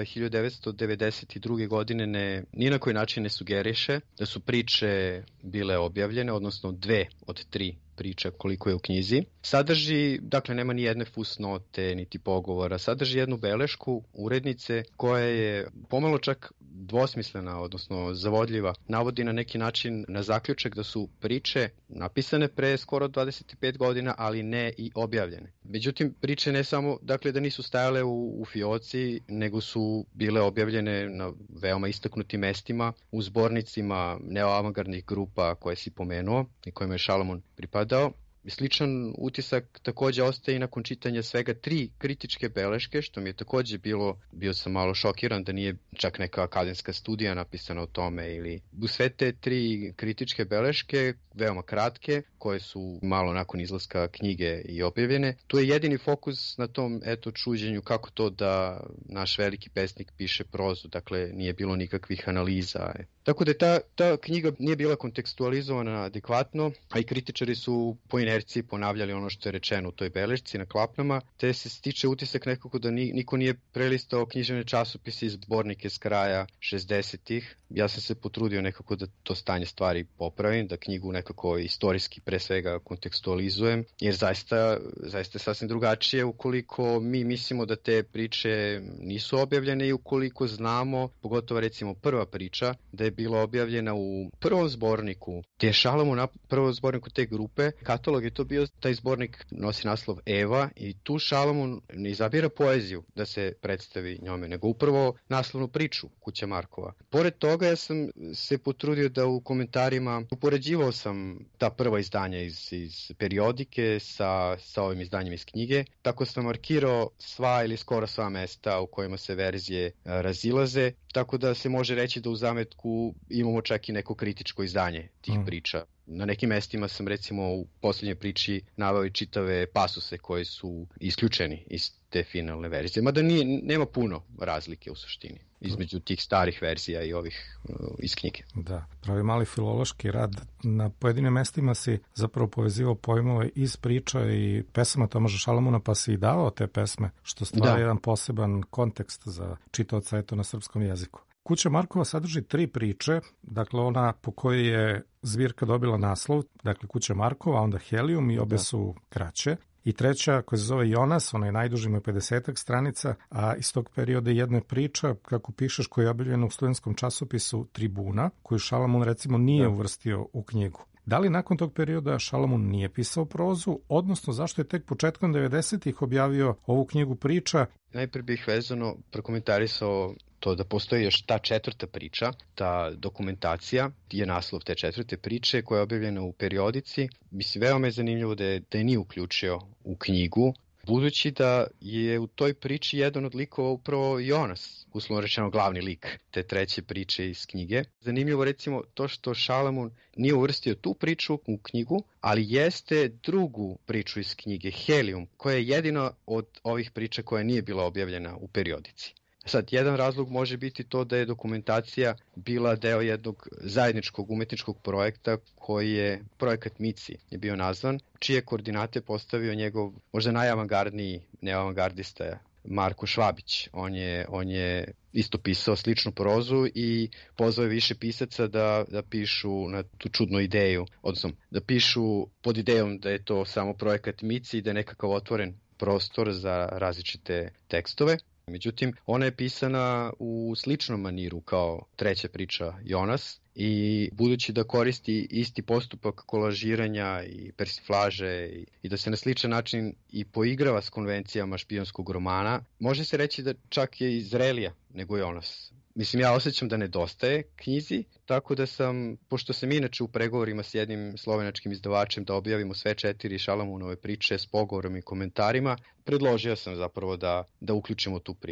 1992. godine ni na koji način ne sugeriše da su priče bile objavljene, odnosno 2 od 3 priča koliko je u knjizi. Sadrži, dakle nema ni jedne fusnote niti pogovora, sadrži jednu belešku urednice koja je pomalo čak dvosmislena, odnosno zavodljiva. Navodi na neki način na zaključak da su priče napisane pre skoro 25 godina, ali ne i objavljene. Međutim, priče ne samo, dakle, da nisu stajale u fioci, nego su bile objavljene na veoma istaknutim mestima, u zbornicima neoavangardnih grupa koje si pomenuo i kojima je Šalamun pripadao. Sličan utisak takođe ostaje i nakon čitanja svega 3 kritičke beleške, što mi je takođe bio sam malo šokiran da nije čak neka akademska studija napisana o tome. Ili u sve te 3 kritičke beleške, veoma kratke, koje su malo nakon izlaska knjige i objavljene, tu je jedini fokus na tom čuđenju kako to da naš veliki pesnik piše prozu, dakle nije bilo nikakvih analiza. Tako da ta knjiga nije bila kontekstualizovana adekvatno, a i kritičari su po inerciji ponavljali ono što je rečeno u toj belešci na klapnama, te se stiče utisak nekako da niko nije prelistao književne časopise i zbornike s kraja 60-ih. Ja sam se potrudio nekako da to stanje stvari popravim, da knjigu nekako istorijski pre svega kontekstualizujem, jer zaista sasvim drugačije ukoliko mi mislimo da te priče nisu objavljene i ukoliko znamo, pogotovo recimo prva priča, da je bila objavljena u prvom zborniku, gdje je Šalamun prvom zborniku te grupe. Katalog je to bio, taj zbornik nosi naslov Eva i tu Šalamun ne izabira poeziju da se predstavi njome, nego upravo naslovnu priču Kuća Markova. Pored toga ja sam se potrudio da u komentarima upoređivao sam ta prva izdanja iz periodike sa ovim izdanjem iz knjige. Tako sam markirao sva ili skoro sva mesta u kojima se verzije razilaze, tako da se može reći da u zametku imamo čak i neko kritičko izdanje tih priča. Na nekim mestima sam recimo u posljednjoj priči naveo i čitave pasuse koji su isključeni iz te finalne verzije, mada nema puno razlike u suštini između tih starih verzija i ovih iz knjige. Da, pravi mali filološki rad. Na pojedinim mestima si zapravo povezivao pojmove iz priča i pesama Tomaža Šalamuna, pa si i davao te pesme, što stvara jedan poseban kontekst za čitaoca na srpskom jeziku. Kuća Markova sadrži 3 priče, dakle ona po kojoj je zbirka dobila naslov, dakle Kuća Markova, onda Helium i obe su kraće. I treća koja se zove Jonas, ona je najduži, ima 50 stranica, a iz tog perioda jedna je priča, kako pišeš, koja je objavljena u studentskom časopisu Tribuna, koju Šalamun recimo nije uvrstio u knjigu. Da li nakon tog perioda Šalamun nije pisao prozu, odnosno zašto je tek početkom 90-ih objavio ovu knjigu priča? Najprije bih vezano prokomentarisao to da postoji još ta 4. priča, ta dokumentacija, je naslov te 4. priče koja je objavljena u periodici. Mislim, veoma je zanimljivo da je nije uključio u knjigu, budući da je u toj priči jedan od likova upravo Jonas, uslovno rečeno glavni lik te 3. priče iz knjige. Zanimljivo recimo to što Šalamun nije uvrstio tu priču u knjigu, ali jeste drugu priču iz knjige, Helium, koja je jedina od ovih priča koja nije bila objavljena u periodici. Sad, jedan razlog može biti to da je dokumentacija bila deo jednog zajedničkog umetničkog projekta koji je projekat Mici je bio nazvan, čije koordinate postavio njegov možda najavangardniji neoavangardista Marko Švabić. On je isto pisao sličnu prozu i pozvao je više pisaca da pišu na tu čudnu ideju, odnosno da pišu pod idejom da je to samo projekat Mici i da je nekakav otvoren prostor za različite tekstove. Međutim, ona je pisana u sličnom maniru kao 3. priča Jonas i budući da koristi isti postupak kolažiranja i persiflaže i da se na sličan način i poigrava s konvencijama špijunskog romana, može se reći da čak je i zrelija nego Jonas. Mislim, ja osjećam da nedostaje knjizi, tako da pošto sam inače u pregovorima s jednim slovenačkim izdavačem da objavimo sve 4 Šalamunove priče s pogovorom i komentarima, predložio sam zapravo da uključimo tu priču.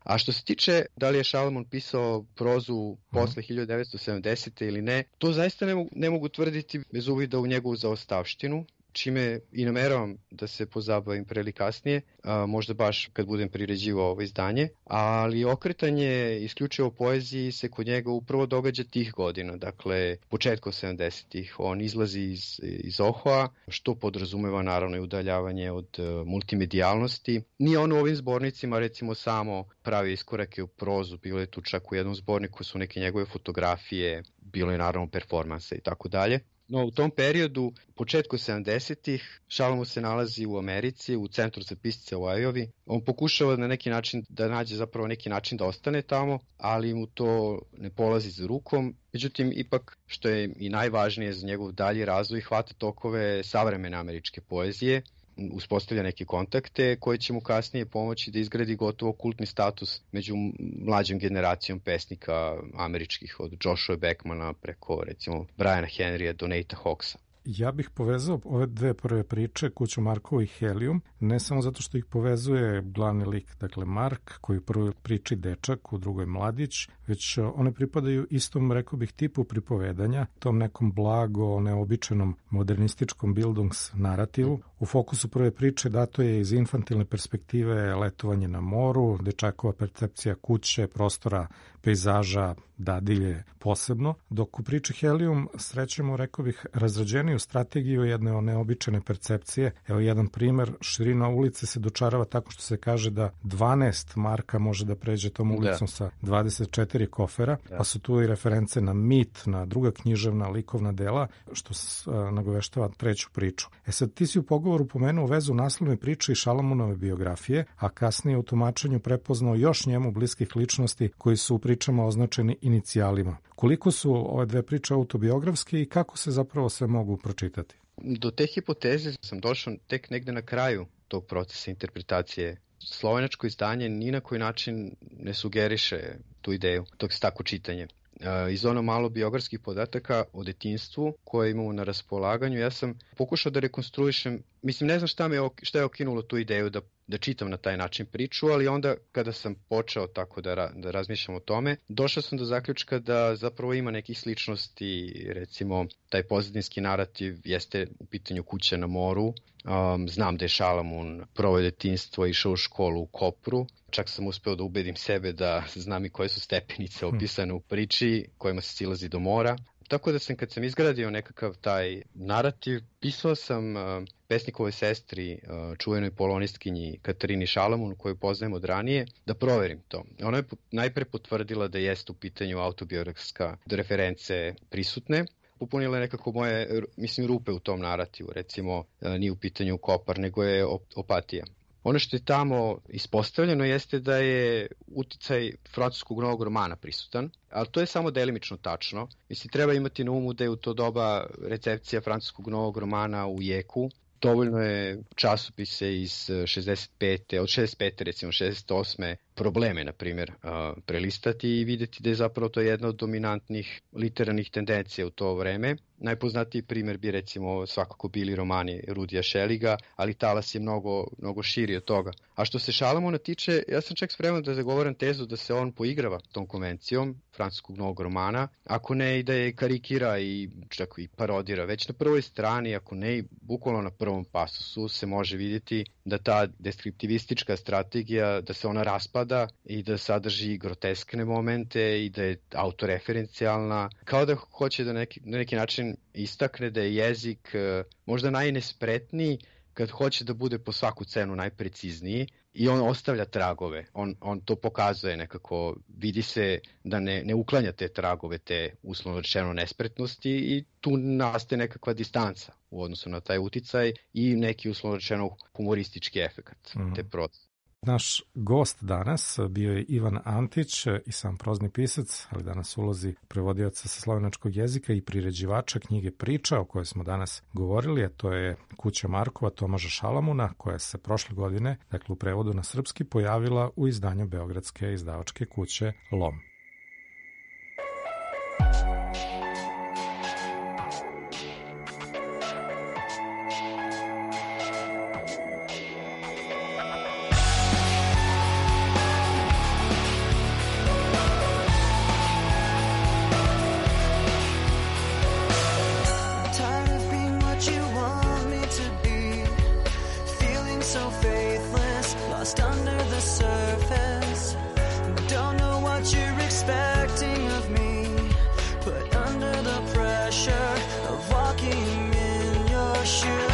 A što se tiče da li je Šalamun pisao prozu posle 1970. ili ne, to zaista ne mogu tvrditi bez uvida u njegovu zaostavštinu, čime i nameravam da se pozabavim pre ili kasnije, možda baš kad budem priređivao ovo izdanje, ali okretanje isključivo poeziji se kod njega upravo događa tih godina, dakle početko 70-ih. On izlazi iz Ohoa, što podrazumeva naravno i udaljavanje od multimedijalnosti. Nije on u ovim zbornicima recimo samo pravi iskorake u prozu, bilo je tu čak u jednom zborniku su neke njegove fotografije, bilo je naravno performanse i tako dalje. No, u tom periodu, početku 70-ih, Šalamun se nalazi u Americi, u centru za pisce u Iowa. On pokušava na neki način da nađe zapravo neki način da ostane tamo, ali mu to ne polazi za rukom. Međutim, ipak, što je i najvažnije za njegov dalji razvoj, hvata tokove savremene američke poezije, uspostavlja neke kontakte koji će mu kasnije pomoći da izgradi gotovo kultni status među mlađom generacijom pesnika američkih, od Joshua Beckmana preko recimo Briana Henrya do Natea Hawksa. Ja bih povezao ove dve prve priče, Kuću Markovu i Helium, ne samo zato što ih povezuje glavni lik, dakle Mark, koji u prvoj priči dečak, u drugoj mladić, već one pripadaju istom, rekao bih, tipu pripovedanja, tom nekom blago, neobičanom modernističkom bildungs narativu. U fokusu prve priče dato je iz infantilne perspektive letovanje na moru, dečakova percepcija kuće, prostora, pejzaža, dadilje posebno, dok u priči Helium srećemo, rekao bih, razrađeniju strategiju jedne neobičane percepcije. Evo jedan primer, širina ulice se dočarava tako što se kaže da 12 Marka može da pređe tom ulicom sa 24 kofera, pa su tu i reference na mit, na druga književna likovna dela, što nagoveštava treću priču. Sad, ti si u pogovoru pomenuo vezu naslovne priče i Šalamunove biografije, a kasnije u tumačenju prepoznao još njemu bliskih ličnosti koji su u pričama označeni inicijalima. Koliko su ove dve priče autobiografske i kako se zapravo sve mogu pročitati? Do te hipoteze sam došao tek negde na kraju tog procesa interpretacije. Slovenačko izdanje ni na koji način ne sugeriše tu ideju, tog tako čitanje. Iz ono malo biografskih podataka o detinjstvu koje imamo na raspolaganju, ja sam pokušao da rekonstruišem, mislim ne znam šta je okinulo tu ideju da čitam na taj način priču, ali onda kada sam počeo tako da razmišljam o tome, došao sam do zaključka da zapravo ima nekih sličnosti, recimo taj pozadinski narativ jeste u pitanju Kuća na moru, znam da je Šalamun proveo detinjstvo, išao u školu u Kopru, čak sam uspeo da ubedim sebe da znam i koje su stepenice opisane u priči kojima se silazi do mora. Tako da kad sam izgradio nekakav taj narativ, pisao sam pesnikovoj sestri, čuvenoj polonistkinji Katarini Šalamun, koju poznajem od ranije, da proverim to. Ona je najpre potvrdila da jeste u pitanju autobiografska reference prisutne. Popunila je nekako moje, rupe u tom narativu. Recimo, nije u pitanju Kopar, nego je Opatija. Ono što je tamo ispostavljeno jeste da je uticaj francuskog novog romana prisutan, ali to je samo delimično tačno. Treba imati na umu da je u to doba recepcija francuskog novog romana u jeku. Dovoljno je časopise iz 65. od 65. recimo 68. Probleme, na primjer, prelistati i vidjeti da je zapravo to jedna od dominantnih literarnih tendencija u to vreme. Najpoznatiji primjer bi recimo svakako bili romani Rudija Šeliga, ali talas je mnogo širi od toga. A što se Šalamuna tiče, ja sam čak spreman da zagovaram tezu da se on poigrava tom konvencijom francuskog novog romana, ako ne i da je karikira i čak i parodira. Već na prvoj strani, ako ne i bukvalno na prvom pasusu, se može vidjeti da ta deskriptivistička strategija, da se ona raspada i da sadrži groteskne momente i da je autoreferencijalna, kao da hoće da na neki način istakne da je jezik možda najnespretniji kad hoće da bude po svaku cenu najprecizniji i on ostavlja tragove. On to pokazuje nekako, vidi se da ne uklanja te tragove, te uslovno rečeno nespretnosti i tu nastaje nekakva distanca u odnosu na taj uticaj i neki uslovno rečeno humoristički efekat te proces. Naš gost danas bio je Ivan Antić, i sam prozni pisac, ali danas ulozi prevodioca sa slovenačkog jezika i priređivača knjige Priča, o kojoj smo danas govorili, a to je Kuća Markova Tomaža Šalamuna, koja se prošle godine, dakle u prevodu na srpski, pojavila u izdanju beogradske izdavačke kuće Lom. so faithless, lost under the surface. Don't know what you're expecting of me, but under the pressure of walking in your shoes.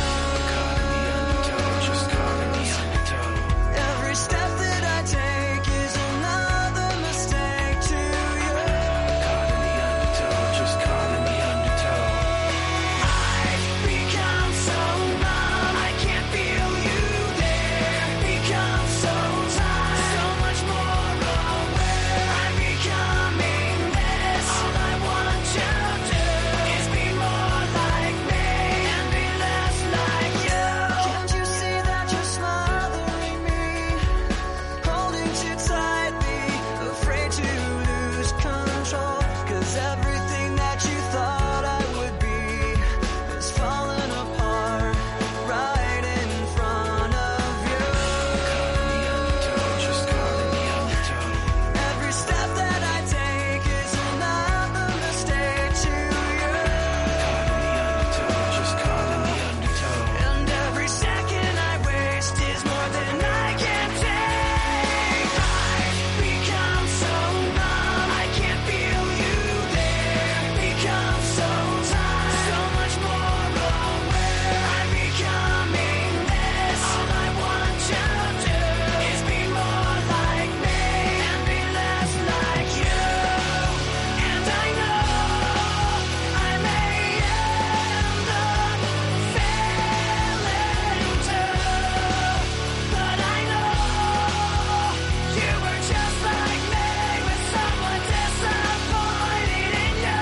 Every step that I take is another mistake to you. Caught in the undertow, just caught in the undertow. I've become so numb, I can't feel you there. Become so tired, so much more aware. I'm becoming this. All I want you to do is be more like me and be less like you. Can't you see that you're smothering me? Holding too tightly, afraid to lose control. 'Cause everything that you thought I would be is falling apart right in front of you. Caught in the undertow, just caught in the undertow. Every step that I take is another mistake to you. Caught in the undertow, just caught in the undertow. And every second I waste is more than I can take. I've become so numb, I can't feel you there. Become so tired, so much more aware. I'm becoming this. All I want you to do is be more like me and be less like you. And I know I may end up failing too, but I know you were just like me, with someone disappointed in you.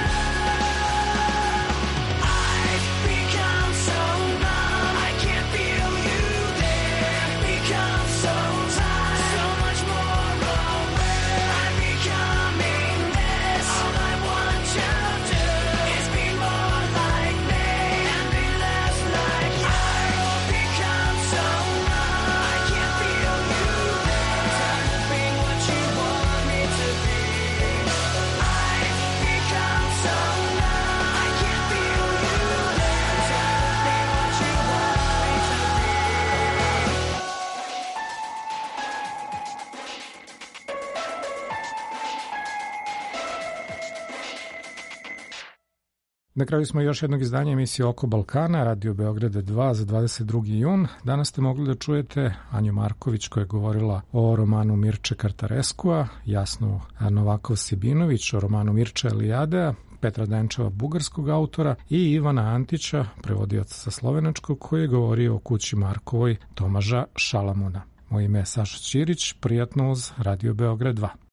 I've become so numb, I can't feel you there. Become so tired, so much more aware. I'm becoming this. All I want you to do is be more like me and be less like you. I've become so numb, I can't feel you there. Time to be what you want me to be. I've become so numb, I can't feel you there. Time to be what you want me to be. Na kraju smo još jednog izdanja emisije Oko Balkana, Radio Beograda 2 za 22. jun. Danas ste mogli da čujete Anju Marković koja je govorila o romanu Mirče Kartareskua, Jasnu Novakov-Sibinović o romanu Mirča Elijadea, Petra Denčeva, bugarskog autora, i Ivana Antića, prevodioca sa slovenačkog, koji je govorio o kući Markovoj Tomaža Šalamuna. Moje ime je Saša Ćirić, prijatno uz Radio Beograd 2.